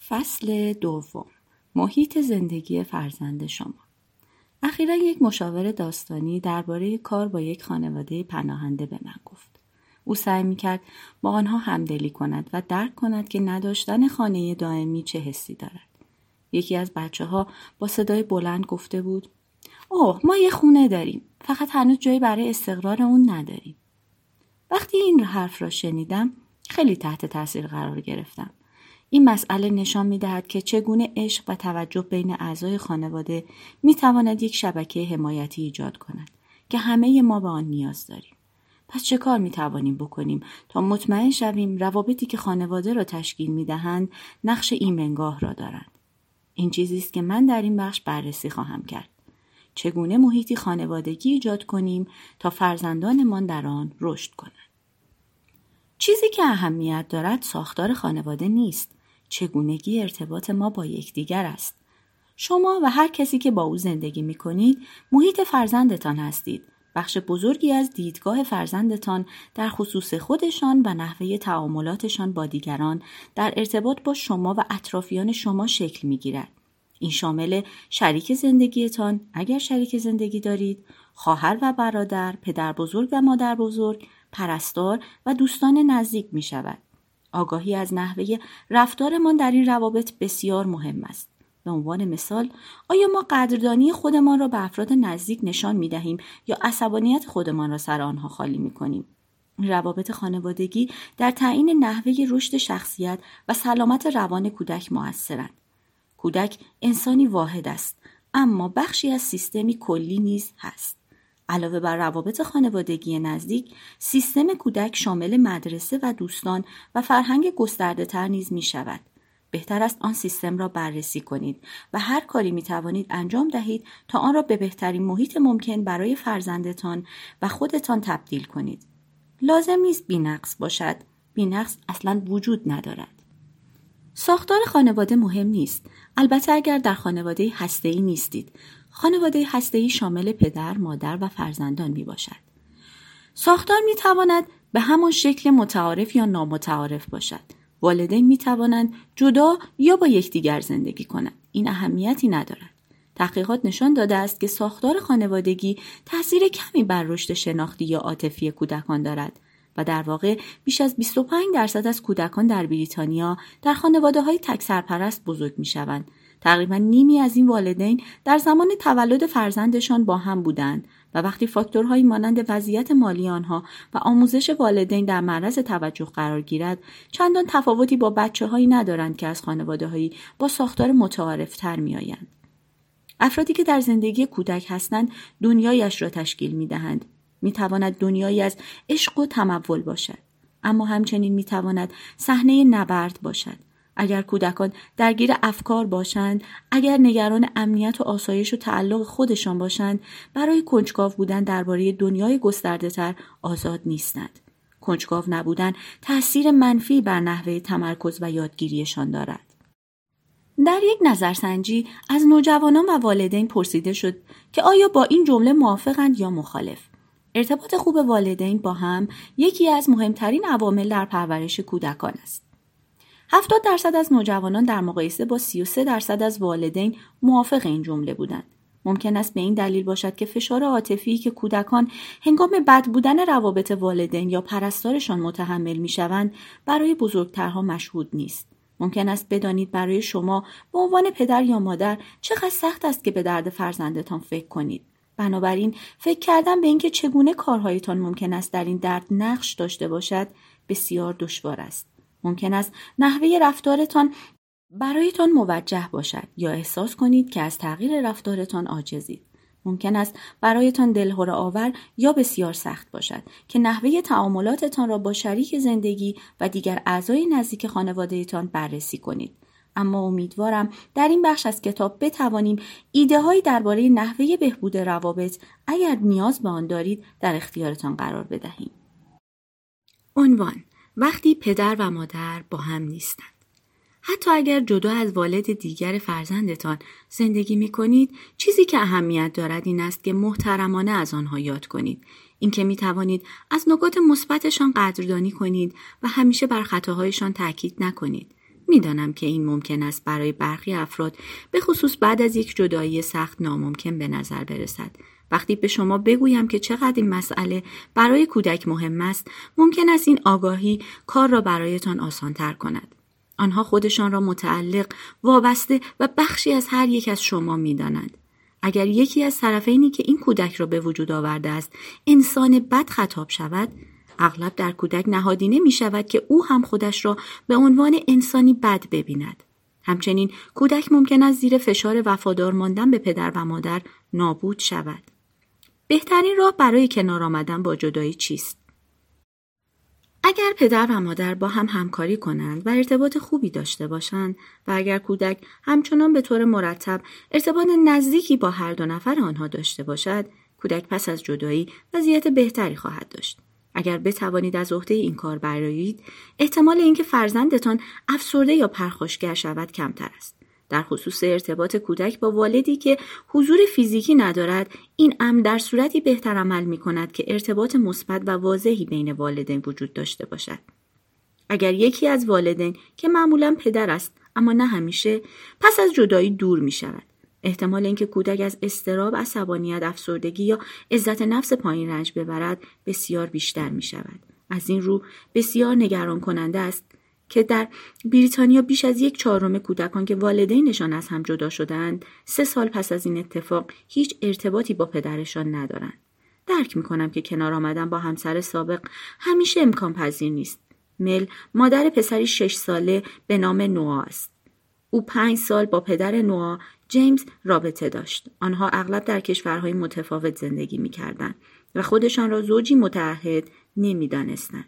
فصل دوم. محیط زندگی فرزند شما. اخیراً یک مشاور داستانی درباره کار با یک خانواده پناهنده به من گفت. او سعی می‌کرد با آنها همدلی کند و درک کند که نداشتن خانه دائمی چه حسی دارد. یکی از بچه‌ها با صدای بلند گفته بود: اوه، ما یه خونه داریم، فقط هنوز جایی برای استقرار اون نداریم. وقتی این حرف را شنیدم خیلی تحت تاثیر قرار گرفتم. این مسئله نشان می‌دهد که چگونه عشق و توجه بین اعضای خانواده می‌تواند یک شبکه حمایتی ایجاد کند که همه ما به آن نیاز داریم. پس چه کار می‌توانیم بکنیم تا مطمئن شویم روابطی که خانواده را تشکیل می‌دهند نقش ایمنگاه را دارند؟ این چیزی است که من در این بخش بررسی خواهم کرد. چگونه محیطی خانوادگی ایجاد کنیم تا فرزندانمان در آن رشد کنند. چیزی که اهمیت دارد ساختار خانواده نیست، چگونگی ارتباط ما با یکدیگر است. شما و هر کسی که با او زندگی می کنید محیط فرزندتان هستید. بخش بزرگی از دیدگاه فرزندتان در خصوص خودشان و نحوه تعاملاتشان با دیگران در ارتباط با شما و اطرافیان شما شکل می گیرد. این شامل شریک زندگیتان، اگر شریک زندگی دارید، خواهر و برادر، پدر بزرگ و مادر بزرگ، پرستار و دوستان نزدیک می شود. آگاهی از نحوه رفتارمان در این روابط بسیار مهم است. به عنوان مثال، آیا ما قدردانی خودمان را به افراد نزدیک نشان می دهیم یا عصبانیت خودمان را سر آنها خالی می کنیم؟ روابط خانوادگی در تعیین نحوه رشد شخصیت و سلامت روان کودک مؤثرند. کودک انسانی واحد است، اما بخشی از سیستمی کلی نیز هست. علاوه بر روابط خانوادگی نزدیک، سیستم کودک شامل مدرسه و دوستان و فرهنگ گسترده‌تر نیز می شود. بهتر است آن سیستم را بررسی کنید و هر کاری می توانید انجام دهید تا آن را به بهترین محیط ممکن برای فرزندتان و خودتان تبدیل کنید. لازم نیست بی‌نقص باشد. بی‌نقص اصلاً وجود ندارد. ساختار خانواده مهم نیست. البته اگر در خانواده هسته‌ای نیستید. خانواده هسته‌ای شامل پدر، مادر و فرزندان می باشد. ساختار می تواند به همان شکل متعارف یا نامتعارف باشد. والدین می توانند جدا یا با یکدیگر زندگی کنند. این اهمیتی ندارد. تحقیقات نشان داده است که ساختار خانوادگی تأثیر کمی بر رشد شناختی یا عاطفی کودکان دارد و در واقع بیش از 25% از کودکان در بریتانیا در خانواده‌های تک سرپرست بزرگ می‌شوند. تقریباً نیمی از این والدین در زمان تولد فرزندشان با هم بودند و وقتی فاکتورهایی مانند وضعیت مالی آنها و آموزش والدین در معرض توجه قرار گیرد، چندان تفاوتی با بچه‌هایی ندارند که از خانواده‌هایی با ساختار متعارف‌تر می‌آیند. افرادی که در زندگی کودک هستند دنیایش را تشکیل می‌دهند. می‌تواند دنیایی از عشق و تمول باشد، اما همچنین می‌تواند صحنه نبرد باشد. اگر کودکان درگیر افکار باشند، اگر نگران امنیت و آسایش و تعلق خودشان باشند، برای کنجکاو بودن درباره دنیای گسترده‌تر آزاد نیستند. کنجکاو نبودن تأثیر منفی بر نحوه تمرکز و یادگیریشان دارد. در یک نظرسنجی از نوجوانان و والدین پرسیده شد که آیا با این جمله موافقند یا مخالف. ارتباط خوب والدین با هم یکی از مهمترین عوامل در پرورش کودکان است. 70% از نوجوانان در مقایسه با 33% از والدین موافق این جمله بودند. ممکن است به این دلیل باشد که فشار عاطفی که کودکان هنگام بد بودن روابط والدین یا پرستارشان متحمل می‌شوند برای بزرگترها مشهود نیست. ممکن است بدانید برای شما به عنوان پدر یا مادر چقدر سخت است که به درد فرزندتان فکر کنید. بنابراین فکر کردن به اینکه چگونه کارهایتان ممکن است در این درد نقش داشته باشد بسیار دشوار است. ممکن است نحوه رفتارتان برایتان موجه باشد یا احساس کنید که از تغییر رفتارتان عاجزید. ممکن است برایتان دلهره آور یا بسیار سخت باشد که نحوه تعاملاتتان را با شریک زندگی و دیگر اعضای نزدیک خانواده‌تان بررسی کنید. اما امیدوارم در این بخش از کتاب بتوانیم ایده‌هایی درباره نحوه بهبود روابط اگر نیاز به آن دارید در اختیارتان قرار بدهیم. عنوان: وقتی پدر و مادر با هم نیستند. حتی اگر جدا از والد دیگر فرزندتان زندگی می کنید، چیزی که اهمیت دارد این است که محترمانه از آنها یاد کنید. اینکه می توانید از نکات مثبتشان قدردانی کنید و همیشه بر خطاهایشان تاکید نکنید. میدانم که این ممکن است برای برخی افراد به خصوص بعد از یک جدایی سخت ناممکن به نظر برسد. وقتی به شما بگویم که چقدر این مسئله برای کودک مهم است، ممکن است این آگاهی کار را برایتان آسان‌تر کند. آنها خودشان را متعلق، وابسته و بخشی از هر یک از شما می‌دانند. اگر یکی از طرفینی که این کودک را به وجود آورده است انسان بد خطاب شود، اغلب در کودک نهادینه می شود که او هم خودش را به عنوان انسانی بد ببیند. همچنین کودک ممکن است زیر فشار وفادار ماندن به پدر و مادر نابود شود. بهترین راه برای کنار آمدن با جدایی چیست؟ اگر پدر و مادر با هم همکاری کنند و ارتباط خوبی داشته باشند و اگر کودک همچنان به طور مرتب ارتباط نزدیکی با هر دو نفر آنها داشته باشد، کودک پس از جدایی وضعیت بهتری خواهد داشت. اگر بتوانید از عهده این کار برآیید، احتمال اینکه فرزندتان افسرده یا پرخاشگر شود کمتر است. در خصوص ارتباط کودک با والدی که حضور فیزیکی ندارد، این امر در صورتی بهتر عمل می‌کند که ارتباط مثبت و واضحی بین والدین وجود داشته باشد. اگر یکی از والدین که معمولاً پدر است اما نه همیشه، پس از جدایی دور می‌شود، احتمال اینکه کودک از اضطراب، عصبانیت، افسردگی یا عزت نفس پایین رنج ببرد بسیار بیشتر می‌شود. از این رو بسیار نگران کننده است که در بریتانیا بیش از 1/4 کودکان که والدینشان از هم جدا شدند 3 سال پس از این اتفاق هیچ ارتباطی با پدرشان ندارند. درک می‌کنم که کنار آمدن با همسر سابق همیشه امکان پذیر نیست. مل مادر پسری 6 ساله به نام نوآ است. او 5 سال با پدر نوآ جیمز رابطه داشت. آنها اغلب در کشورهای متفاوت زندگی می‌کردند و خودشان را زوجی متعهد نمی‌دانستند.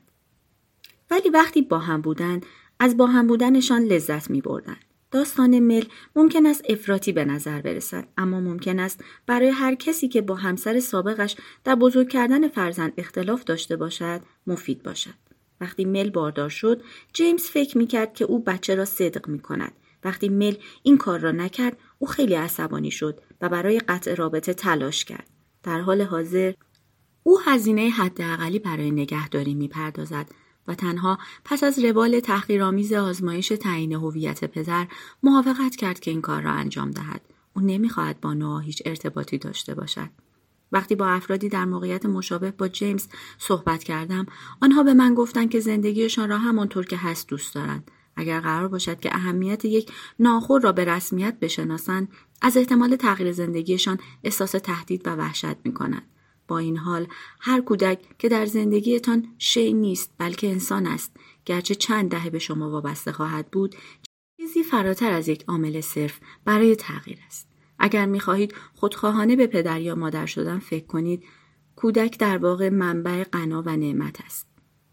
ولی وقتی با هم بودند، از با هم بودنشان لذت می‌بردند. داستان مل ممکن است افراطی به نظر برسد، اما ممکن است برای هر کسی که با همسر سابقش در بزرگ کردن فرزند اختلاف داشته باشد، مفید باشد. وقتی مل باردار شد، جیمز فکر می‌کرد که او بچه را صدق می‌کند. وقتی مل این کار را نکرد، او خیلی عصبانی شد و برای قطع رابطه تلاش کرد. در حال حاضر، او هزینه حداقلی برای نگهداری می‌پردازد و تنها پس از روال تحقیرآمیز آزمایش تعیین هویت پدر موافقت کرد که این کار را انجام دهد. او نمی‌خواهد با نوآ هیچ ارتباطی داشته باشد. وقتی با افرادی در موقعیت مشابه با جیمز صحبت کردم، آنها به من گفتند که زندگیشان را همانطور که هست دوست دارند. اگر قرار باشد که اهمیت یک ناخور را به رسمیت بشناسند، از احتمال تغییر زندگیشان احساس تهدید و وحشت می‌کنند. با این حال، هر کودک که در زندگیتان شیء نیست بلکه انسان است، گرچه چند دهه به شما وابسته خواهد بود، چیزی فراتر از یک عامل صرف برای تغییر است. اگر می‌خواهید خودخواهانه به پدر یا مادر شدن فکر کنید، کودک در واقع منبع غنا و نعمت است.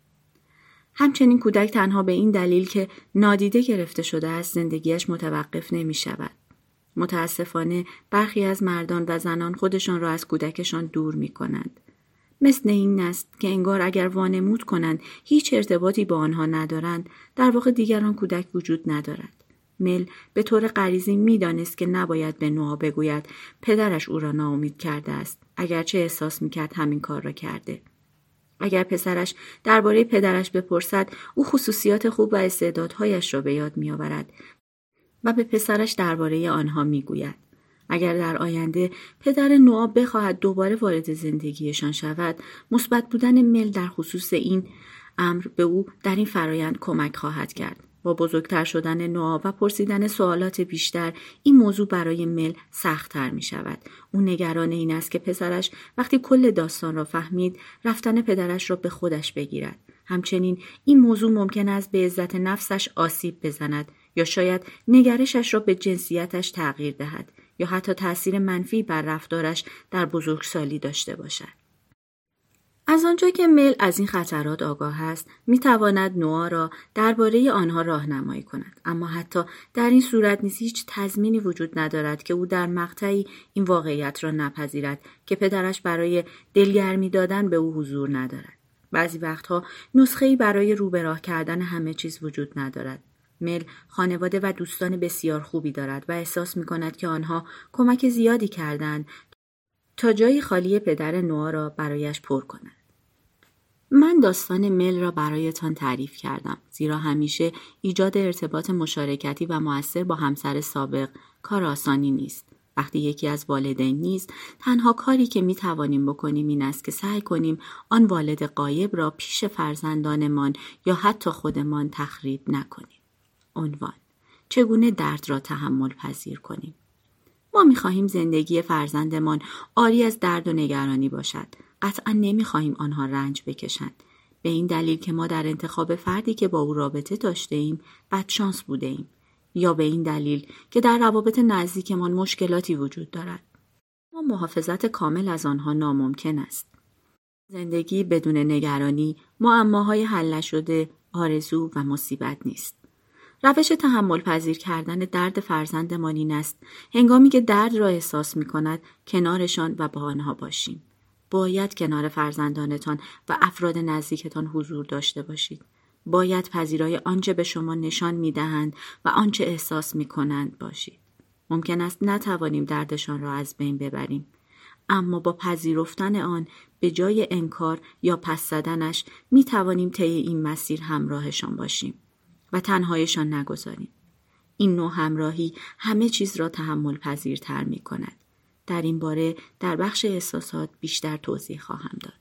همچنین کودک تنها به این دلیل که نادیده گرفته شده است زندگیش متوقف نمی شود. متاسفانه برخی از مردان و زنان خودشان را از کودکشان دور می کنند. مثل این است که انگار اگر وانمود کنند هیچ ارتباطی با آنها ندارند، در واقع دیگر آن کودک وجود ندارد. مل به طور غریزی می دانست که نباید به نوآ بگوید پدرش او را ناامید کرده است، اگرچه احساس می کرد همین کار را کرده. اگر پسرش درباره پدرش بپرسد، او خصوصیات خوب و استعدادهایش را به یاد می‌آورد و به پسرش درباره آنها می‌گوید. اگر در آینده پدر نوآ بخواهد دوباره وارد زندگیشان شود، مثبت بودن مل در خصوص این امر به او در این فرایند کمک خواهد کرد. با بزرگتر شدن نوآ و پرسیدن سوالات بیشتر، این موضوع برای مل سخت‌تر می‌شود. او نگران این است که پسرش وقتی کل داستان را فهمید، رفتن پدرش را به خودش بگیرد. همچنین این موضوع ممکن است به عزت نفسش آسیب بزند یا شاید نگرشش را به جنسیتش تغییر دهد یا حتی تأثیر منفی بر رفتارش در بزرگسالی داشته باشد. از آنجا که مل از این خطرات آگاه است، می‌تواند نوآ را درباره آنها راهنمایی کند، اما حتی در این صورت نیز هیچ تضمینی وجود ندارد که او در مقطعی این واقعیت را نپذیرد که پدرش برای دلگرمی دادن به او حضور ندارد. بعضی وقتها نسخه‌ای برای رو به راه کردن همه چیز وجود ندارد. مل خانواده و دوستان بسیار خوبی دارد و احساس می‌کند که آنها کمک زیادی کردند تا جای خالی پدر نوآ را برایش پر کند. من داستان مل را برایتان تعریف کردم، زیرا همیشه ایجاد ارتباط مشارکتی و مؤثر با همسر سابق کار آسانی نیست. وقتی یکی از والدین نیست، تنها کاری که می توانیم بکنیم این است که سعی کنیم آن والد غایب را پیش فرزندانمان یا حتی خودمان تخریب نکنیم. عنوان: چگونه درد را تحمل پذیر کنیم؟ ما می خواهیم زندگی فرزندمان عاری از درد و نگرانی باشد. قطعا نمی خواهیم آنها رنج بکشند. به این دلیل که ما در انتخاب فردی که با او رابطه داشته ایم بدشانس بوده ایم. یا به این دلیل که در روابط نزدیکمان مشکلاتی وجود دارد. ما محافظت کامل از آنها ناممکن است. زندگی بدون نگرانی، معماهای حل نشده، آرزو و مصیبت نیست. روش تحمل پذیر کردن درد فرزندمان این است هنگامی که درد را احساس می کند کنارشان و با آنها باشیم. باید کنار فرزندانتان و افراد نزدیکتان حضور داشته باشید. باید پذیرای آنچه به شما نشان می دهند و آنچه احساس می کنند باشید. ممکن است نتوانیم دردشان را از بین ببریم. اما با پذیرفتن آن به جای انکار یا پس زدنش می توانیم طی این مسیر همراهشان باشیم و تنهایشان نگذاریم. این نوع همراهی همه چیز را تحمل پذیرتر می کند. در این باره در بخش احساسات بیشتر توضیح خواهم داد.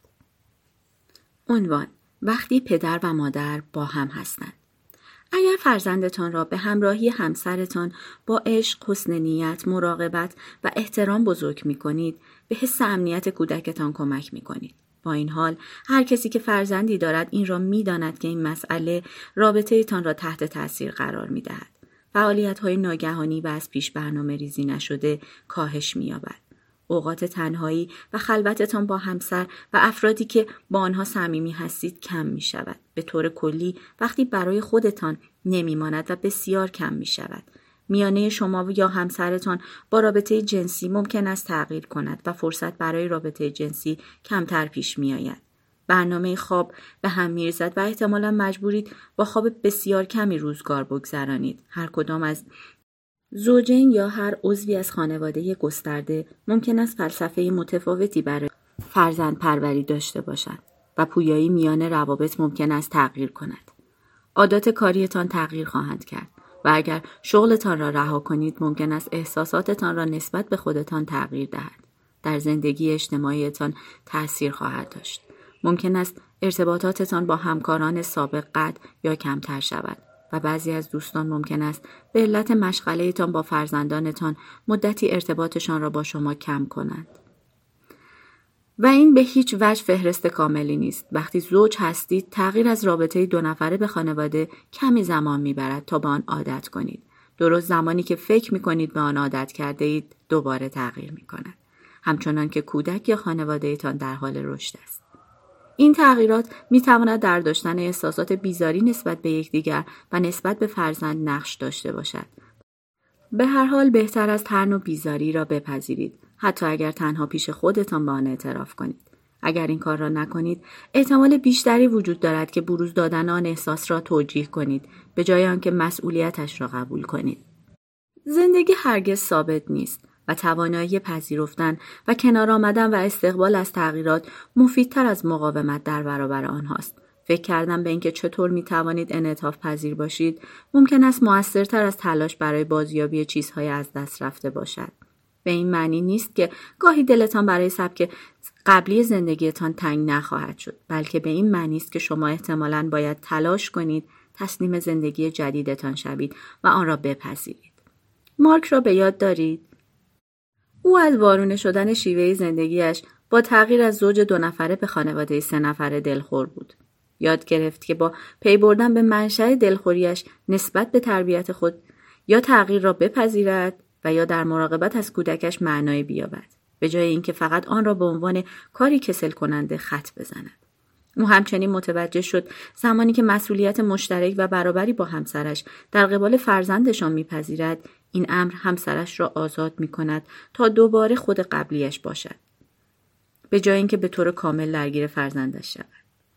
عنوان: وقتی پدر و مادر با هم هستند. اگر فرزندتان را به همراهی همسرتان با عشق، حسن نیت، مراقبت و احترام بزرگ می کنید، به حس امنیت کودکتان کمک می کنید. با این حال، هر کسی که فرزندی دارد این را می داند که این مسئله رابطه تان را تحت تاثیر قرار می دهد. فعالیت‌های ناگهانی و از پیش برنامه ریزی نشده کاهش می یابد. اوقات تنهایی و خلوتتان با همسر و افرادی که با آنها صمیمی هستید کم می شود. به طور کلی وقتی برای خودتان نمی ماند و بسیار کم می شود. میانه شما یا همسرتان با رابطه جنسی ممکن است تغییر کند و فرصت برای رابطه جنسی کمتر پیش می آید. برنامه خواب به هم می ریزد و احتمالاً مجبورید با خواب بسیار کمی روزگار بگذرانید. هر کدام از زوجین یا هر عضوی از خانواده گسترده ممکن است فلسفه متفاوتی برای فرزند پروری داشته باشد و پویایی میان روابط ممکن است تغییر کند. عادات کاریتان تغییر خواهند کرد و اگر شغلتان را رها کنید ممکن است احساساتتان را نسبت به خودتان تغییر دهد. در زندگی اجتماعیتان تأثیر خواهد داشت. ممکن است ارتباطاتتان با همکاران سابق قطع یا کمتر شود. و بعضی از دوستان ممکن است به علت مشغله‌تان با فرزندانتان مدتی ارتباطشان را با شما کم کنند. و این به هیچ وجه فهرست کاملی نیست. وقتی زوج هستید، تغییر از رابطه دو نفره به خانواده کمی زمان میبرد تا به آن عادت کنید. درست زمانی که فکر میکنید به آن عادت کرده اید، دوباره تغییر میکند. همچنان که کودک یا خانواده‌تان در حال رشد است. این تغییرات می تواند در داشتن احساسات بیزاری نسبت به یکدیگر و نسبت به فرزند نقش داشته باشد. به هر حال بهتر است هر نوع بیزاری را بپذیرید، حتی اگر تنها پیش خودتان به آن اعتراف کنید. اگر این کار را نکنید، احتمال بیشتری وجود دارد که بروز دادن آن احساس را توجیه کنید، به جای آنکه مسئولیتش را قبول کنید. زندگی هرگز ثابت نیست و توانایی پذیرفتن و کنار آمدن و استقبال از تغییرات مفیدتر از مقاومت در برابر آنهاست. فکر کردن به اینکه چطور می توانید انعطاف پذیر باشید ممکن است مؤثرتر از تلاش برای بازیابی چیزهای از دست رفته باشد. به این معنی نیست که گاهی دلتان برای سبک قبلی زندگیتان تنگ نخواهد شد، بلکه به این معنی است که شما احتمالاً باید تلاش کنید تسلیم زندگی جدیدتان شوید و آن را بپذیرید. مارک را به یاد دارید؟ او از وارونه شدن شیوه زندگیش با تغییر از زوج 2 نفره به خانواده 3 نفره دلخور بود. یاد گرفت که با پی بردن به منشأ دلخوریش نسبت به تربیت خود یا تغییر را بپذیرد و یا در مراقبت از کودکش معنایی بیابد، به جای اینکه فقط آن را به عنوان کاری کسل کننده خط بزند. او همچنین متوجه شد زمانی که مسئولیت مشترک و برابری با همسرش در قبال فرزندشان میپذیرد، این امر همسرش را آزاد میکند تا دوباره خود قبلیش باشد، به جای اینکه به طور کامل درگیر فرزندش شود.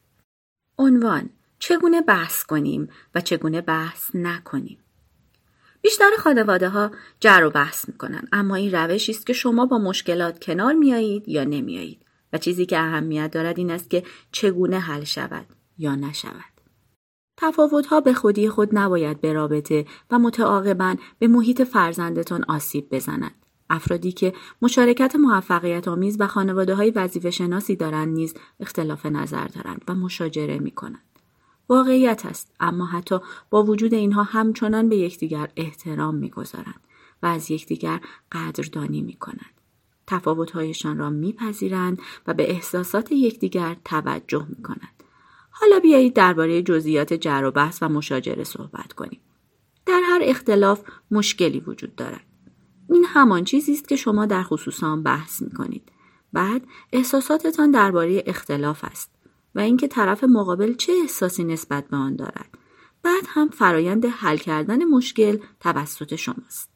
عنوان: چگونه بحث کنیم و چگونه بحث نکنیم. بیشتر خانواده‌ها جر و بحث میکنن، اما این روشی است که شما با مشکلات کنار میایید یا نمیایید و چیزی که اهمیت دارد این است که چگونه حل شود یا نشود. تفاوت‌ها به خودی خود نباید به رابطه و متعاقباً به محیط فرزندتان آسیب بزنند. افرادی که مشارکت موفقیت آمیز و خانواده‌های وظیفه شناسی دارند نیز اختلاف نظر دارند و مشاجره می‌کنند. واقعیت است، اما حتی با وجود اینها همچنان به یکدیگر احترام می‌گذارند و از یکدیگر قدردانی می‌کنند. تفاوت‌هایشان را می‌پذیرند و به احساسات یکدیگر توجه می‌کنند. حالا بیایید درباره جزئیات جر و بحث و مشاجره صحبت کنیم. در هر اختلاف مشکلی وجود دارد. این همان چیزی است که شما در خصوص آن بحث می‌کنید. بعد احساساتتان درباره اختلاف است و اینکه طرف مقابل چه احساسی نسبت به آن دارد. بعد هم فرایند حل کردن مشکل توسط شماست.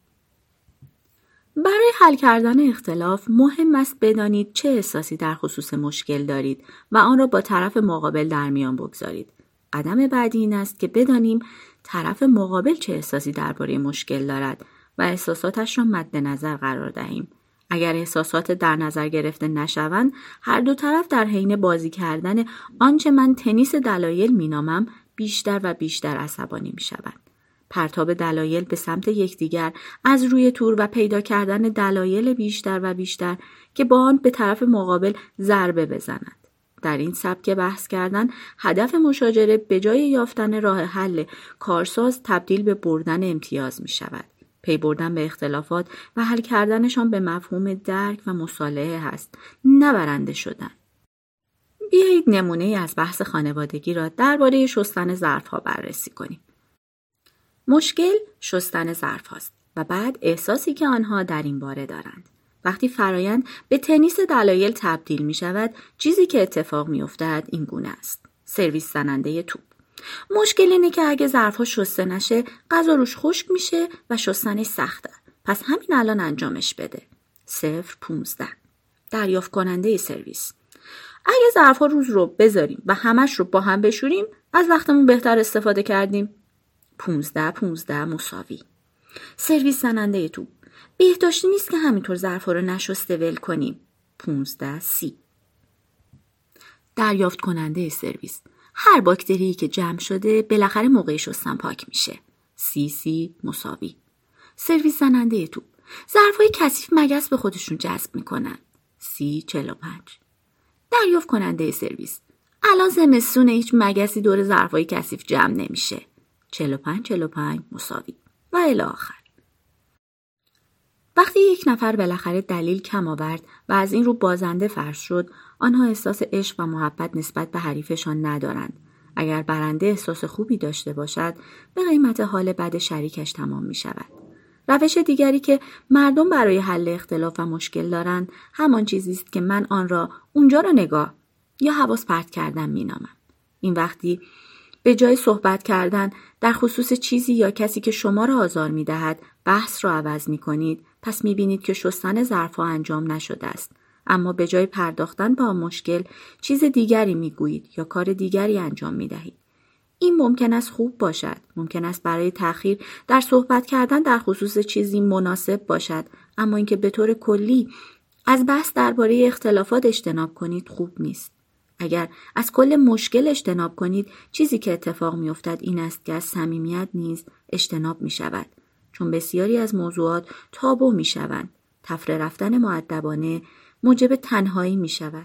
برای حل کردن اختلاف مهم است بدانید چه احساسی در خصوص مشکل دارید و آن را با طرف مقابل در میان بگذارید. قدم بعدی این است که بدانیم طرف مقابل چه احساسی درباره مشکل دارد و احساساتش را مد نظر قرار دهیم. اگر احساسات در نظر گرفته نشوند، هر دو طرف در حین بازی کردن آنچه من تنیس دلایل مینامم بیشتر و بیشتر عصبانی میشوند. پرتاب دلایل به سمت یکدیگر از روی تور و پیدا کردن دلایل بیشتر و بیشتر که با آن به طرف مقابل ضربه بزنند. در این سبک بحث کردن هدف مشاجره به جای یافتن راه حل کارساز تبدیل به بردن امتیاز می شود. پی بردن به اختلافات و حل کردنشان به مفهوم درک و مصالحه هست، نه برنده شدن. بیایید نمونه از بحث خانوادگی را درباره شستن ظرف‌ها بررسی کنیم. مشکل شستن ظرف هاست و بعد احساسی که آنها در این باره دارند. وقتی فرایند به تنیس دلایل تبدیل می شود، چیزی که اتفاق می افتد این گونه است. سرویس زننده توپ. مشکل اینه که اگه ظرف‌ها شسته نشه، غذا روش خشک میشه و شستنش سخته. پس همین الان انجامش بده. 0-15. دریافت کننده سرویس. اگه ظرف‌ها روز رو بذاریم و همش رو با هم بشوریم، از وقتمون بهتر استفاده کردیم. 15-15 مساوی. سرویس زننده توپ. بهداشتی نیست که همینطور ظرف‌ها رو نشسته ول کنیم. 15-30. دریافت کننده سرویس. هر باکتری که جمع شده بالاخره موقع شستن پاک میشه. 30 مساوی. سرویس زننده توپ. ظرف‌های کثیف مگس به خودشون جذب میکنن. 30-45. دریافت کننده سرویس. الان زمستونه، هیچ مگسی دور ظرف‌های کثیف جمع نمیشه. 45 مساوی و الی آخر. وقتی یک نفر بالاخره دلیل کم آورد و از این رو بازنده فرض شد، آنها احساس عشق و محبت نسبت به حریفشان ندارند. اگر برنده احساس خوبی داشته باشد، به قیمت حال بد شریکش تمام می شود. روش دیگری که مردم برای حل اختلاف و مشکل دارند، همان چیزی است که من آن را اونجا را نگاه یا حواس پرت کردن می نامم. این وقتی به جای صحبت کردن در خصوص چیزی یا کسی که شما را آزار می دهد، بحث را عوض می کنید، پس می بینید که شستن ظرف‌ها انجام نشده است. اما به جای پرداختن به آن مشکل، چیز دیگری می گویید یا کار دیگری انجام می دهید. این ممکن است خوب باشد، ممکن است برای تأخیر در صحبت کردن در خصوص چیزی مناسب باشد، اما اینکه به طور کلی از بحث درباره اختلافات اجتناب کنید خوب نیست. اگر از کل مشکل اجتناب کنید، چیزی که اتفاق می افتد این است که از صمیمیت نیز اجتناب می شود. چون بسیاری از موضوعات تابو می شوند. تفره رفتن مؤدبانه موجب تنهایی می شود.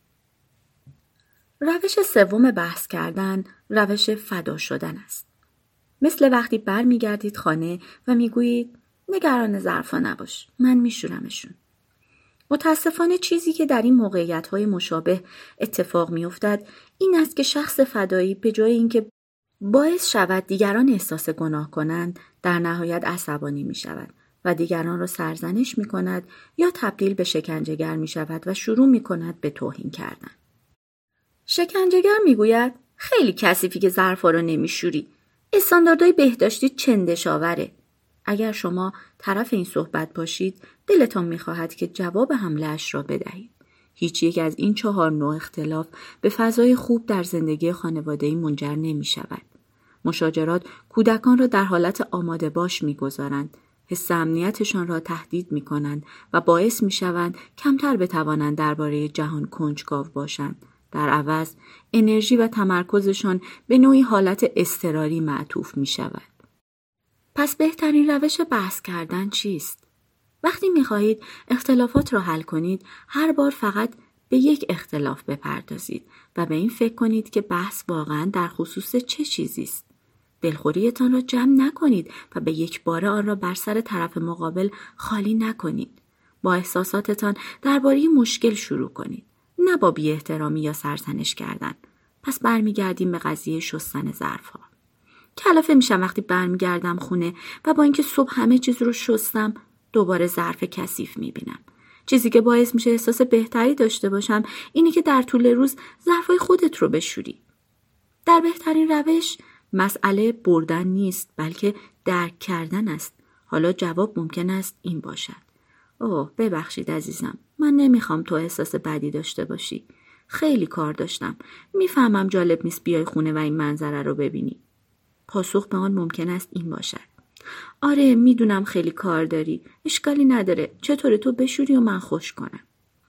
روش سوم بحث کردن، روش فدا شدن است. مثل وقتی برمی گردید خانه و می گویید نگران ظرفا نباش، من می شورمشون. متاسفانه چیزی که در این موقعیت‌های مشابه اتفاق می‌افتد این است که شخص فدایی به جای اینکه باعث شود دیگران احساس گناه کنند، در نهایت عصبانی می‌شود و دیگران را سرزنش می‌کند یا تبدیل به شکنجه‌گر می‌شود و شروع می‌کند به توهین کردن. شکنجه‌گر می‌گوید خیلی کثیفی که ظرفا را نمی‌شوری. استانداردهای بهداشتی چندشاوره. اگر شما طرف این صحبت باشید، دلتان می‌خواهد که جواب حمله‌اش را بدهید. هیچ یک از این 4 نوع اختلاف به فضای خوب در زندگی خانوادگی منجر نمی‌شود. مشاجرات کودکان را در حالت آماده باش می‌گذارند. حس امنیتشان را تهدید می‌کنند و باعث می‌شوند کمتر بتوانند درباره جهان کنجکاو باشند. در عوض انرژی و تمرکزشان به نوعی حالت اضطراری معطوف می‌شود. پس بهترین روش بحث کردن چیست؟ وقتی می‌خواهید اختلافات را حل کنید، هر بار فقط به یک اختلاف بپردازید و به این فکر کنید که بحث واقعاً در خصوص چه چیزی است. دلخوریتان را جمع نکنید و به یک باره آن را بر سر طرف مقابل خالی نکنید. با احساساتتان درباره مشکل شروع کنید، نه با بی احترامی یا سرزنش کردن. پس برمیگردیم به قضیه شستن ظرف‌ها. کلافه میشم وقتی برمیگردم خونه و با اینکه صبح همه چیز رو شستم دوباره ظرف کثیف میبینم. چیزی که باعث میشه احساس بهتری داشته باشم اینی که در طول روز ظرفای خودت رو بشوری. در بهترین روش مسئله بردن نیست بلکه درک کردن است. حالا جواب ممکن است این باشد: اوه ببخشید عزیزم، من نمیخوام تو احساس بدی داشته باشی. خیلی کار داشتم. میفهمم جالب نیست بیای خونه و این منظره رو ببینی. پاسخ به آن ممکن است این باشد: آره میدونم خیلی کار داری. اشکالی نداره. چطوره تو بشوری و من خوش کنم.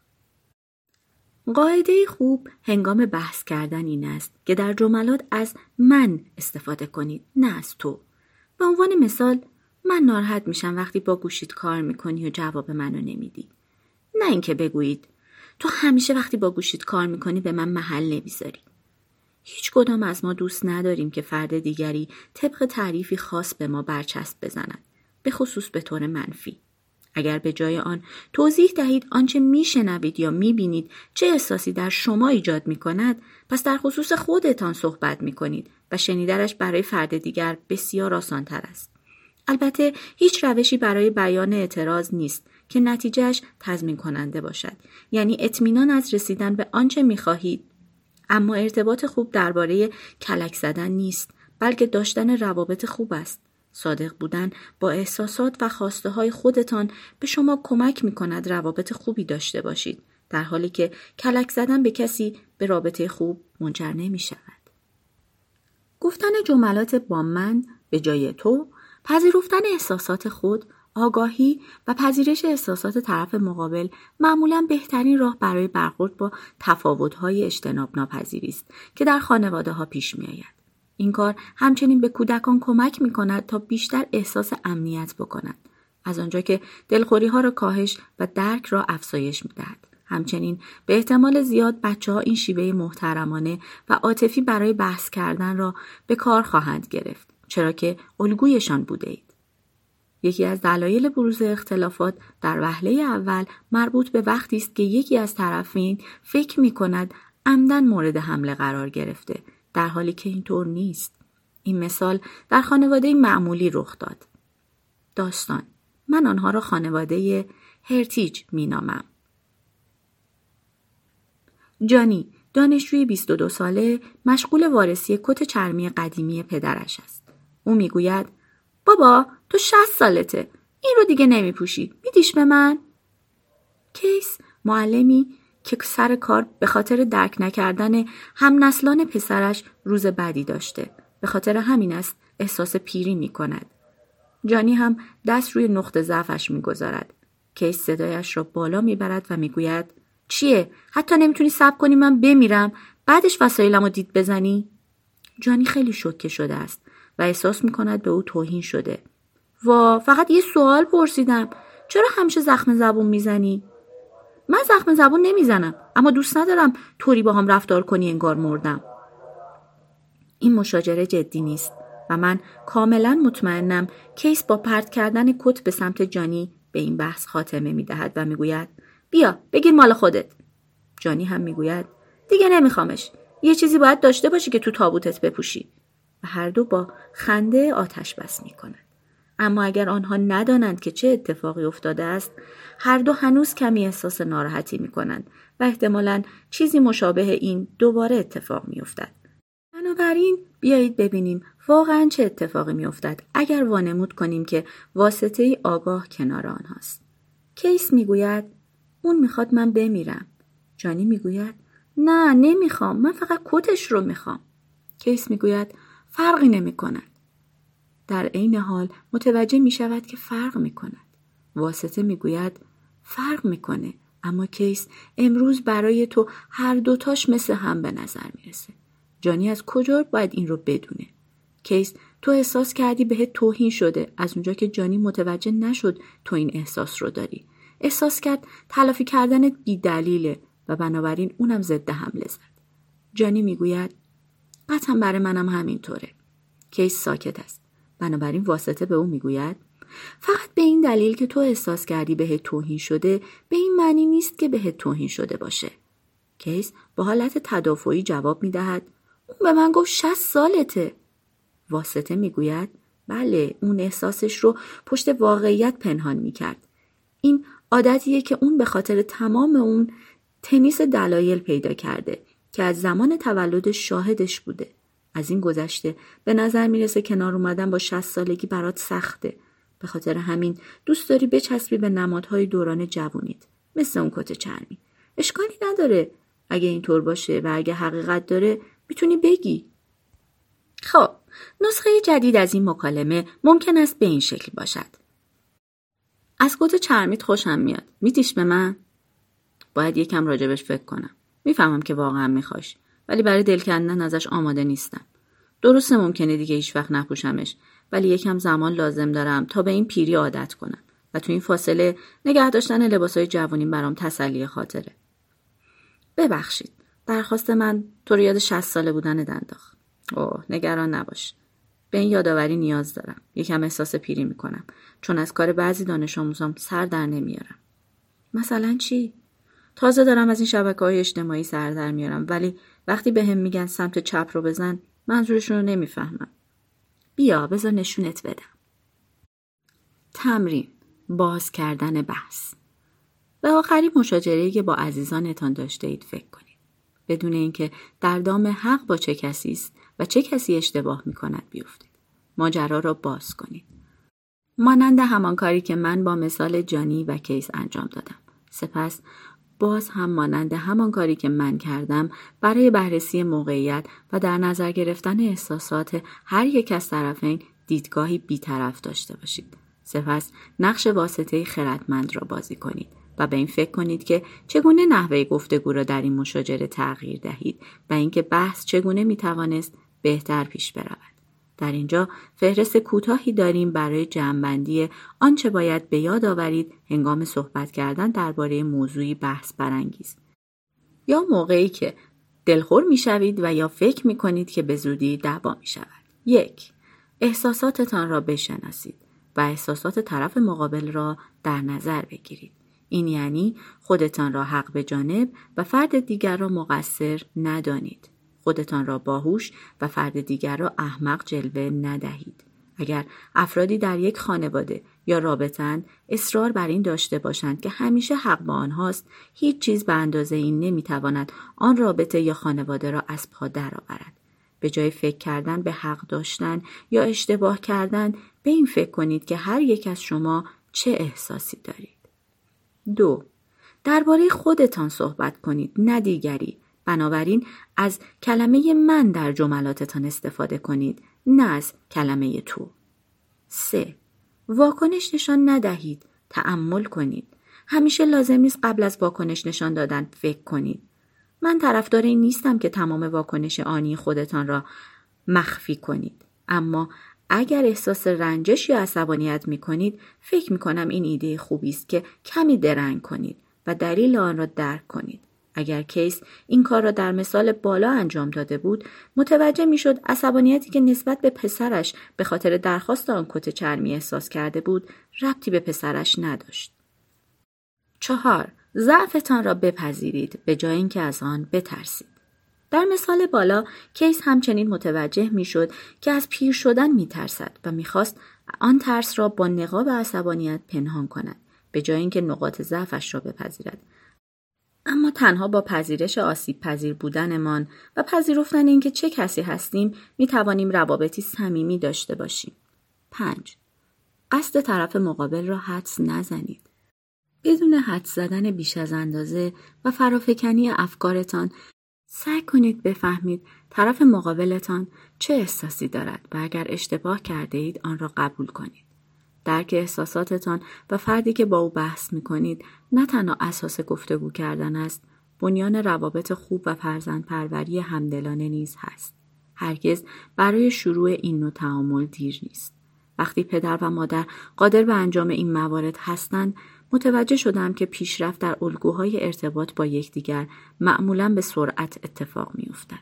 قاعده خوب هنگام بحث کردن این است که در جملات از من استفاده کنید، نه از تو. به عنوان مثال، من ناراحت میشم وقتی با گوشیت کار میکنی و جواب منو نمیدی. نه اینکه بگویید تو همیشه وقتی با گوشیت کار میکنی به من محل نمیذاری. هیچ کدام از ما دوست نداریم که فرد دیگری طبق تعریفی خاص به ما برچسب بزند، به خصوص به طور منفی. اگر به جای آن توضیح دهید آنچه میشنوید یا میبینید چه احساسی در شما ایجاد میکند، پس در خصوص خودتان صحبت میکنید و شنیدنش برای فرد دیگر بسیار آسان‌تر است. البته هیچ روشی برای بیان اعتراض نیست که نتیجهش تضمین کننده باشد، یعنی اطمینان از رسیدن به آنچه میخواهید. اما ارتباط خوب درباره کلک زدن نیست، بلکه داشتن روابط خوب است. صادق بودن با احساسات و خواسته های خودتان به شما کمک می کند روابط خوبی داشته باشید، در حالی که کلک زدن به کسی به رابطه خوب منجر نمی شود. گفتن جملات با من به جای تو، پذیرفتن احساسات خود، آگاهی و پذیرش احساسات طرف مقابل معمولاً بهترین راه برای برخورد با تفاوت‌های اجتناب ناپذیری است که در خانواده‌ها پیش می‌آید. این کار همچنین به کودکان کمک می‌کند تا بیشتر احساس امنیت بکنند، از آنجا که دلخوری‌ها را کاهش و درک را افزایش می‌دهد. همچنین به احتمال زیاد بچه‌ها این شیوه محترمانه و عاطفی برای بحث کردن را به کار خواهند گرفت، چرا که الگویشان بوده‌اید. یکی از دلایل بروز اختلافات در وهله اول مربوط به وقتی است که یکی از طرفین فکر می‌کند عمدن مورد حمله قرار گرفته، در حالی که اینطور نیست. این مثال در خانواده معمولی رخ داد. داستان: من آنها را خانواده هرتیج می‌نامم. جانی، دانشجوی 22 ساله، مشغول وارسی کت چرمی قدیمی پدرش است. او میگوید: بابا تو 60 سالته، این رو دیگه نمی پوشی، میدیش به من؟ کیس، معلمی که سر کار به خاطر درک نکردن هم نسلان پسرش روز بدی داشته، به خاطر همین است احساس پیری می کند. جانی هم دست روی نقطه ضعفش می گذارد. کیس صدایش را بالا می برد و می گوید: چیه؟ حتی نمیتونی صبر کنی من بمیرم بعدش وسایلمو دید بزنی؟ جانی خیلی شوکه شده است و احساس می کند به او توهین شده. فقط یه سوال پرسیدم، چرا همیشه زخم زبون میزنی؟ من زخم زبون نمیزنم، اما دوست ندارم طوری با هم رفتار کنی انگار مردم. این مشاجره جدی نیست و من کاملا مطمئنم کیس با پرت کردن کت به سمت جانی به این بحث خاتمه میدهد و میگوید: بیا بگیر مال خودت. جانی هم میگوید: دیگه نمیخوامش، یه چیزی باید داشته باشی که تو تابوتت بپوشی. و هر دو با خنده آتش بس میکنند. اما اگر آنها ندانند که چه اتفاقی افتاده است، هر دو هنوز کمی احساس ناراحتی میکنند و احتمالاً چیزی مشابه این دوباره اتفاق میافتد. بنابراین بیایید ببینیم واقعاً چه اتفاقی میافتد اگر وانمود کنیم که واسطه‌ای آگاه کنار آنهاست. کیس میگوید: اون میخواد من بمیرم. جانی میگوید: نه نمیخوام، من فقط کتش رو میخوام. کیس میگوید: فرقی نمیکند. در عین حال متوجه می شود که فرق می کند. واسطه می گوید فرق می کنه، اما کیس امروز برای تو هر دوتاش مثل هم به نظر می رسه. جانی از کجا باید این رو بدونه؟ کیس تو احساس کردی بهت توهین شده از اونجا که جانی متوجه نشد تو این احساس رو داری. احساس کرد تلافی کردنت بی دلیله و بنابراین اونم ضد حمله زد. جانی میگوید قطعا برای منم همینطوره. کیس ساکت است. بنابراین واسطه به او میگوید فقط به این دلیل که تو احساس کردی بهت توهین شده به این معنی نیست که بهت توهین شده باشه. کیس با حالت تدافعی جواب میدهد اون به من گفت 60 سالته. واسطه میگوید بله، اون احساسش رو پشت واقعیت پنهان میکرد. این عادتیه که اون به خاطر تمام اون تنیس دلایل پیدا کرده که از زمان تولد شاهدش بوده. از این گذشته به نظر میرسه کنار اومدن با 60 سالگی برات سخته. به خاطر همین دوست داری بچسبی به نمادهای دوران جوونیت، مثل اون کت چرمی. اشکالی نداره اگه اینطور باشه و اگه حقیقت داره میتونی بگی. خب، نسخه جدید از این مکالمه ممکن است به این شکل باشد. از کت چرمیت خوشم میاد. میتیش به من؟ باید یکم راجبش فکر کنم. میفهمم که واقعا میخواش، ولی برای دل کندن ازش آماده نیستم. درسته ممکنه دیگه هیچ وقت نپوشمش، ولی یکم زمان لازم دارم تا به این پیری عادت کنم و تو این فاصله نگه داشتن لباسای جوونیم برام تسلی خاطره. ببخشید، درخواست من تو رو یاد 60 ساله بودن انداخت. اوه، نگران نباش. به این یادآوری نیاز دارم. یکم احساس پیری میکنم چون از کار بعضی دانش آموزام سر در نمیارم. مثلا چی؟ تازه دارم از این شبکه‌های اجتماعی سر در میارم، ولی وقتی بهم میگن سمت چپ رو بزن منظورشون رو نمیفهمم. بیا بذار نشونت بدم. تمرین، باز کردن بحث. به آخرین مشاجره‌ای که با عزیزانتان داشته اید فکر کنید. بدون اینکه در دام حق با چه کسی است و چه کسی اشتباه میکند بیفتید. ماجرا را باز کنید. مانند همان کاری که من با مثال جانی و کیس انجام دادم. سپس باز هم مانند همان کاری که من کردم برای بررسی موقعیت و در نظر گرفتن احساسات هر یک از طرفین دیدگاهی بی‌طرف داشته باشید. سپس نقش واسطه خردمند را بازی کنید و به این فکر کنید که چگونه نحوه گفتگو را در این مشاجره تغییر دهید و اینکه بحث چگونه میتوانست بهتر پیش برود. در اینجا فهرست کوتاهی داریم برای جمع‌بندی آنچه باید به یاد آورید هنگام صحبت کردن درباره موضوعی بحث برانگیز یا موقعی که دلخور میشوید و یا فکر میکنید که به زودی دعوا میشود. 1. احساساتتان را بشناسید و احساسات طرف مقابل را در نظر بگیرید. این یعنی خودتان را حق به جانب و فرد دیگر را مقصر ندانید. خودتان را باهوش و فرد دیگر را احمق جلوه ندهید. اگر افرادی در یک خانواده یا رابطه‌اند اصرار بر این داشته باشند که همیشه حق با آنهاست، هیچ چیز به اندازه این نمیتواند آن رابطه یا خانواده را از پا درآورد. به جای فکر کردن به حق داشتن یا اشتباه کردن، به این فکر کنید که هر یک از شما چه احساسی دارید. 2. درباره خودتان صحبت کنید، نه دیگری. بنابراین از کلمه من در جملاتتان استفاده کنید، نه از کلمه تو. 3. واکنش نشان ندهید، تأمل کنید. همیشه لازم نیست قبل از واکنش نشان دادن فکر کنید. من طرفدار این نیستم که تمام واکنش آنی خودتان را مخفی کنید. اما اگر احساس رنجش یا عصبانیت می کنید، فکر می کنم این ایده خوبی است که کمی درنگ کنید و دلیل آن را درک کنید. اگر کیس این کار را در مثال بالا انجام داده بود، متوجه می شد عصبانیتی که نسبت به پسرش به خاطر درخواست آن کت چرمی احساس کرده بود، ربطی به پسرش نداشت. 4. ضعفتان را بپذیرید به جای اینکه از آن بترسید. در مثال بالا، کیس همچنین متوجه می شد که از پیر شدن می ترسد و می خواست آن ترس را با نقاب عصبانیت پنهان کند به جای اینکه نقاط ضعفش را بپذیرد. اما تنها با پذیرش آسیب پذیر بودنمان و پذیرفتن اینکه چه کسی هستیم می توانیم روابطی صمیمی داشته باشیم. 5. قصد طرف مقابل را حدس نزنید. بدون حدس زدن بیش از اندازه و فرافکنی افکارتان سعی کنید بفهمید طرف مقابلتان چه احساسی دارد و اگر اشتباه کرده اید آن را قبول کنید. درک احساساتتان و فردی که با او بحث می کنید نه تنها اساس گفتگو کردن است، بنیان روابط خوب و فرزندپروری همدلانه نیز هست. هرگز برای شروع این نوع تعامل دیر نیست. وقتی پدر و مادر قادر به انجام این موارد هستند، متوجه شدم که پیشرفت در الگوهای ارتباط با یکدیگر معمولاً به سرعت اتفاق می‌افتد.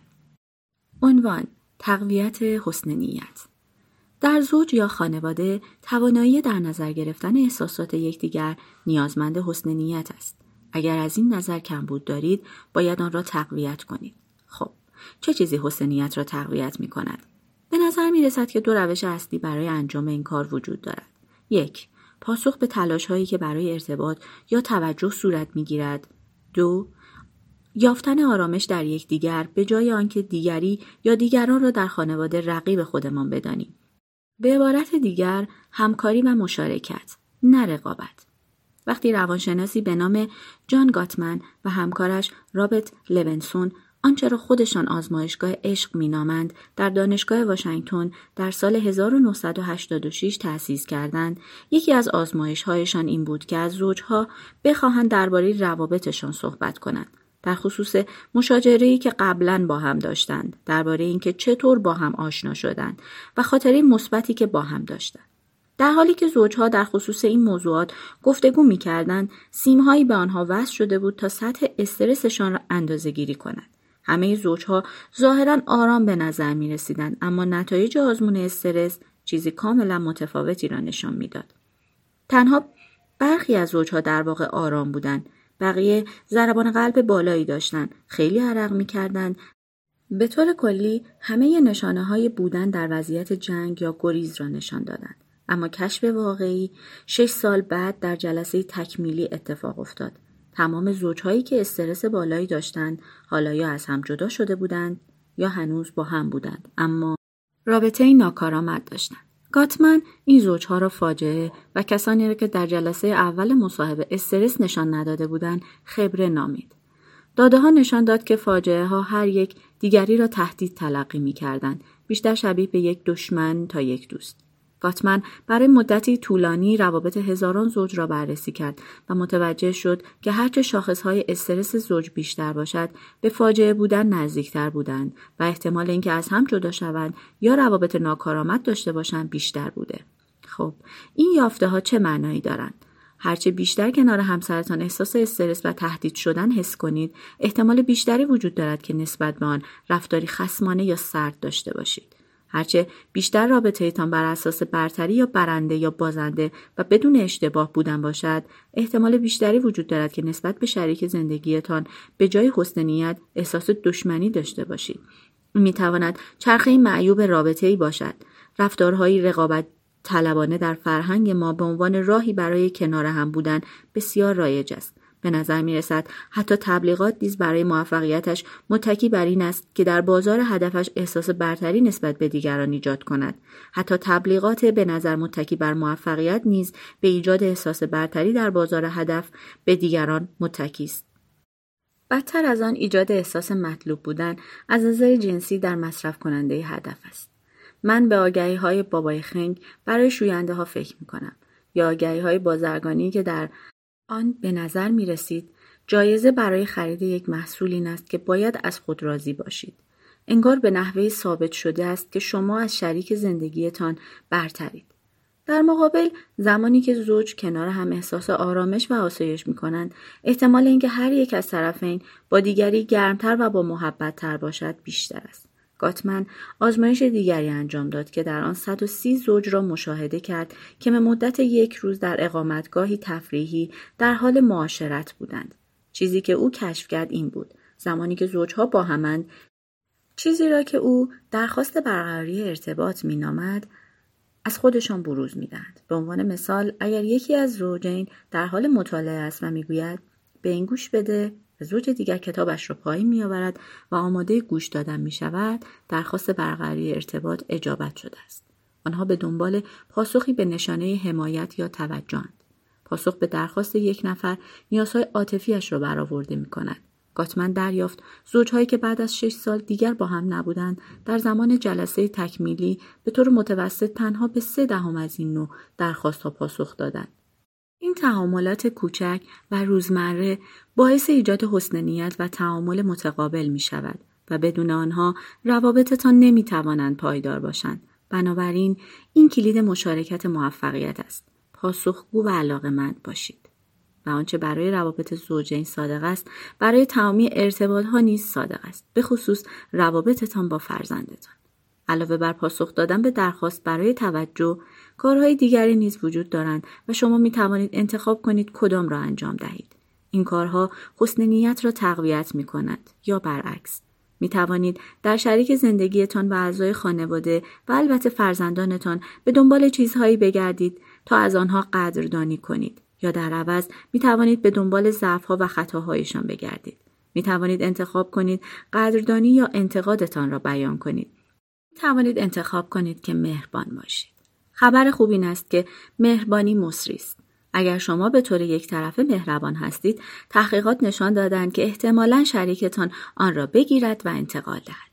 عنوان: تقویت حسن نیت. در زوج یا خانواده توانایی در نظر گرفتن احساسات یکدیگر نیازمند حسن نیت است. اگر از این نظر کمبود دارید، باید آن را تقویت کنید. خب، چه چیزی حسن نیت را تقویت می‌کند؟ به نظر می‌رسد که دو روش اصلی برای انجام این کار وجود دارد. 1. پاسخ به تلاش‌هایی که برای ارتباط یا توجه صورت می‌گیرد. 2. یافتن آرامش در یکدیگر به جای آنکه دیگری یا دیگران را در خانواده رقیب خودمان بدانیم. به عبارت دیگر، همکاری و مشارکت، نه رقابت. وقتی روانشناسی به نام جان گاتمن و همکارش رابرت لونسون آنچه را خودشان آزمایشگاه عشق می‌نامند در دانشگاه واشنگتن در سال 1986 تأسیس کردند، یکی از آزمایش‌هایشان این بود که از زوجها بخواهند درباره روابطشان صحبت کنند، در خصوص مشاجره‌ای که قبلاً با هم داشتند، درباره اینکه چطور با هم آشنا شدند و خاطره مثبتی که با هم داشتند. در حالی که زوجها در خصوص این موضوعات گفتگو می‌کردند، سیم‌هایی به آنها وصل شده بود تا سطح استرسشان را اندازه‌گیری کنند. همه زوجها ظاهراً آرام به نظر می‌رسیدند، اما نتایج آزمون استرس چیزی کاملا متفاوتی را نشان می‌داد. تنها برخی از زوجها در واقع آرام بودند، بقیه ضربان قلب بالایی داشتند، خیلی عرق می‌کردند. به طور کلی همه نشانه‌های بودن در وضعیت جنگ یا گریز را نشان دادند. اما کشف واقعی 6 سال بعد در جلسه تکمیلی اتفاق افتاد. تمام زوجهایی که استرس بالایی داشتند حالا یا از هم جدا شده بودند یا هنوز با هم بودند، اما رابطه ناکارآمد داشتند. گاتمن این زوجها را فاجعه و کسانی را که در جلسه اول مصاحبه استرس نشان نداده بودند خبره نامید. داده‌ها نشان داد که فاجعه‌ها هر یک دیگری را تهدید تلقی می‌کردند، بیشتر شبیه به یک دشمن تا یک دوست. گاتمن برای مدتی طولانی روابط هزاران زوج را بررسی کرد و متوجه شد که هرچه شاخصهای استرس زوج بیشتر باشد، به فاجعه بودن نزدیکتر بودند و احتمال اینکه از هم جدا شوند یا روابط ناکارآمد داشته باشند بیشتر بوده. خب، این یافته‌ها چه معنایی دارند؟ هرچه بیشتر کنار همسرتان احساس استرس و تهدید شدن حس کنید، احتمال بیشتری وجود دارد که نسبت به آن رفتاری خصمانه یا سرد داشته باشید. هرچه بیشتر رابطه‌تان بر اساس برتری یا برنده یا بازنده و بدون اشتباه بودن باشد، احتمال بیشتری وجود دارد که نسبت به شریک زندگیتان به جای حسن نیت احساس دشمنی داشته باشید. می‌تواند چرخه معیوب رابطه‌ای باشد. رفتارهای رقابت طلبانه در فرهنگ ما به عنوان راهی برای کنار هم بودن بسیار رایج است. به نظر می رسد حتی تبلیغات نیز برای موفقیتش متکی بر این است که در بازار هدفش احساس برتری نسبت به دیگران ایجاد کند. حتی تبلیغات به نظر متکی بر موفقیت نیز به ایجاد احساس برتری در بازار هدف به دیگران متکی است. بدتر از آن ایجاد احساس مطلوب بودن از نظر جنسی در مصرف کننده هدف است. من به آگهی‌های بابای خنگ برای شوینده ها فکر می کنم، یا آگهی‌های بازرگانی که در آن به نظر می رسید جایزه برای خرید یک محصول این است که باید از خود راضی باشید. انگار به نحوه ثابت شده است که شما از شریک زندگیتان برترید. در مقابل، زمانی که زوج کنار هم احساس آرامش و آسایش می کنند، احتمال اینکه هر یک از طرفین با دیگری گرمتر و با محبت تر باشد بیشتر است. گاتمن آزمایش دیگری انجام داد که در آن 130 زوج را مشاهده کرد که به مدت 1 روز در اقامتگاهی تفریحی در حال معاشرت بودند. چیزی که او کشف کرد این بود: زمانی که زوجها با همند، چیزی را که او درخواست برقراری ارتباط می‌نامد از خودشان بروز می‌دهند. به عنوان مثال، اگر یکی از زوجین در حال مطالعه است و می‌گوید به این گوش بده، و زوج دیگر کتابش را پایین می‌آورد و آماده گوش دادن می‌شود، درخواست برقراری ارتباط اجابت شده است. آنها به دنبال پاسخی به نشانه حمایت یا توجه‌اند. پاسخ به درخواست یک نفر نیازهای عاطفی‌اش را برآورده می‌کند. گاتمن دریافت زوجهایی که بعد از 6 سال دیگر با هم نبودند در زمان جلسه تکمیلی به طور متوسط تنها به 3/10 از این نوع درخواست‌ها پاسخ دادند. این تعاملات کوچک و روزمره باعث ایجاد حسن نیت و تعامل متقابل می شود و بدون آنها روابطتان نمی توانند پایدار باشند. بنابراین این کلید مشارکت موفقیت است. پاسخگو و علاقه‌مند باشید. و آنچه برای روابط زوجین صادق است، برای تمامی ارتباط‌ها نیز صادق است، به خصوص روابطتان با فرزندتان. علاوه بر پاسخ دادن به درخواست برای توجه، کارهای دیگری نیز وجود دارند و شما می توانید انتخاب کنید کدام را انجام دهید. این کارها حسن نیت را تقویت می کند یا برعکس. می توانید در شریک زندگیتان و اعضای خانواده و البته فرزندانتان به دنبال چیزهایی بگردید تا از آنها قدردانی کنید یا در عوض می توانید به دنبال ضعف‌ها و خطاهایشان بگردید. می توانید انتخاب کنید قدردانی یا انتقادتان را بیان کنید. می توانید انتخاب کنید که مهربان باشید. خبر خوب این است که مهربانی مصری است. اگر شما به طور یک طرفه مهربان هستید، تحقیقات نشان دادند که احتمالاً شریکتان آن را بگیرد و انتقال دهد.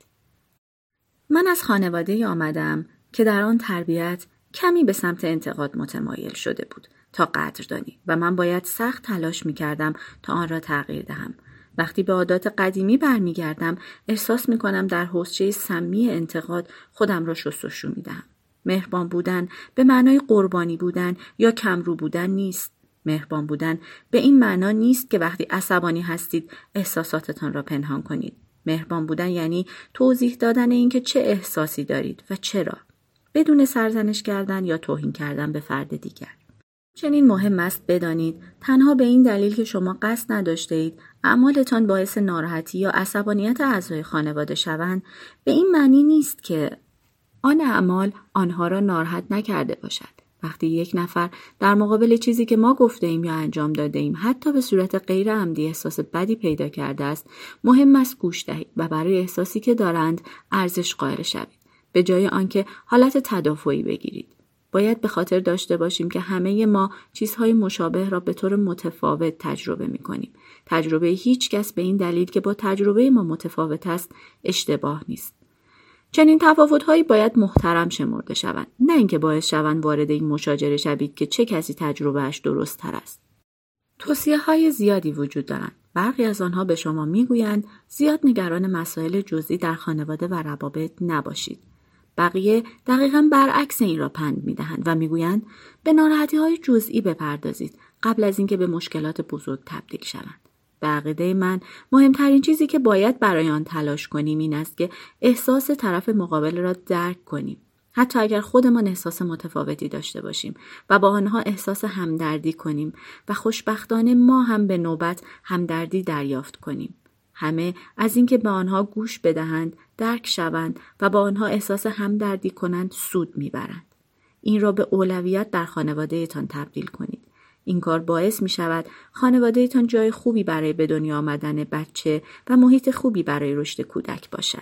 من از خانواده‌ای آمدم که در آن تربیت کمی به سمت انتقاد متمایل شده بود تا قدردانی و من باید سخت تلاش می‌کردم تا آن را تغییر دهم. وقتی به عادات قدیمی برمیگردم، احساس می‌کنم در حوضچه سمی انتقاد خودم را شستشو می‌دهم. مهربان بودن به معنای قربانی بودن یا کمرو بودن نیست. مهربان بودن به این معنا نیست که وقتی عصبانی هستید احساساتتان را پنهان کنید. مهربان بودن یعنی توضیح دادن اینکه چه احساسی دارید و چرا، بدون سرزنش کردن یا توهین کردن به فرد دیگر. چنین مهم است بدانید تنها به این دلیل که شما قصد نداشته اید اعمالتان باعث ناراحتی یا عصبانیت اعضای خانواده شوند، به این معنی نیست که آن اعمال آنها را ناراحت نکرده باشد. وقتی یک نفر در مقابل چیزی که ما گفته ایم یا انجام داده ایم حتی به صورت غیر عمدی احساس بدی پیدا کرده است، مهم است گوش دهید و برای احساسی که دارند ارزش قائل شوید، به جای آنکه حالت تدافعی بگیرید. باید به خاطر داشته باشیم که همه ما چیزهای مشابه را به طور متفاوت تجربه می‌کنیم. تجربه هیچ کس به این دلیل که با تجربه ما متفاوت است اشتباه نیست. چنین تفاوت‌هایی باید محترم شمرده شوند، نه اینکه باعث شوند وارد این مشاجره شوید که چه کسی تجربه‌اش درست‌تر است. توصیه‌های زیادی وجود دارند. برخی از آنها به شما می‌گویند زیاد نگران مسائل جزئی در خانواده و روابط نباشید. بقیه دقیقاً برعکس این را پند می‌دهند و می‌گویند به ناراحتی‌های جزئی بپردازید قبل از اینکه به مشکلات بزرگ تبدیل شوند. به عقیده من مهمترین چیزی که باید برای آن تلاش کنیم این است که احساس طرف مقابل را درک کنیم، حتی اگر خودمان احساس متفاوتی داشته باشیم و با آنها احساس همدردی کنیم و خوشبختانه ما هم به نوبت همدردی دریافت کنیم. همه از اینکه به آنها گوش بدهند، درک شوند و با آنها احساس همدردی کنند سود میبرند. این را به اولویت در خانواده‌تان تبدیل کنید. این کار باعث می شود خانواده‌تان جای خوبی برای به دنیا آمدن بچه و محیط خوبی برای رشد کودک باشد.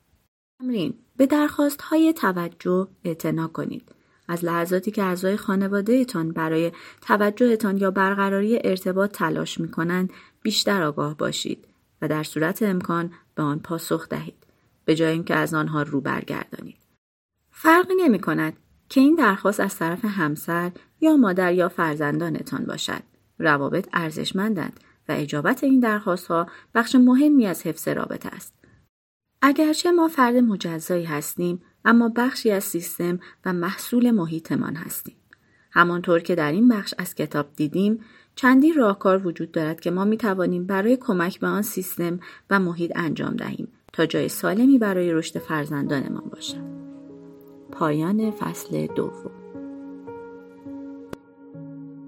تمرین: به درخواست‌های توجه اعتنا کنید. از لحظاتی که اعضای خانواده‌تان برای توجهتان یا برقراری ارتباط تلاش می‌کنند، بیشتر آگاه باشید و در صورت امکان به آن پاسخ دهید، به جای اینکه از آنها رو برگردانید. فرقی نمی‌کند که این درخواست از طرف همسر یا مادر یا فرزندانتان باشد. روابط ارزشمندند و اجابت این درخواست‌ها بخش مهمی از حفظ رابطه است. اگرچه ما فرد مجزایی هستیم، اما بخشی از سیستم و محصول محیطمان هستیم. همانطور که در این بخش از کتاب دیدیم، چندین راهکار وجود دارد که ما می‌توانیم برای کمک به آن سیستم و محیط انجام دهیم تا جای سالمی برای رشد فرزندانمان باشد. پایان فصل 2.